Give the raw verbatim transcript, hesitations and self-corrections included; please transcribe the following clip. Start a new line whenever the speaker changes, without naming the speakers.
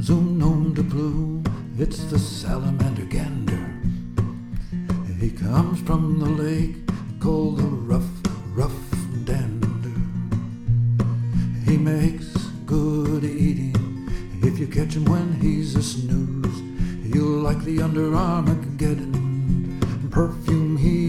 zoom nom de plume, it's the salamander gander. He comes from the lake called the rough, rough dander. He makes good eating if you catch him when he's a snooze. You'll like the Under Armour Geddon perfume he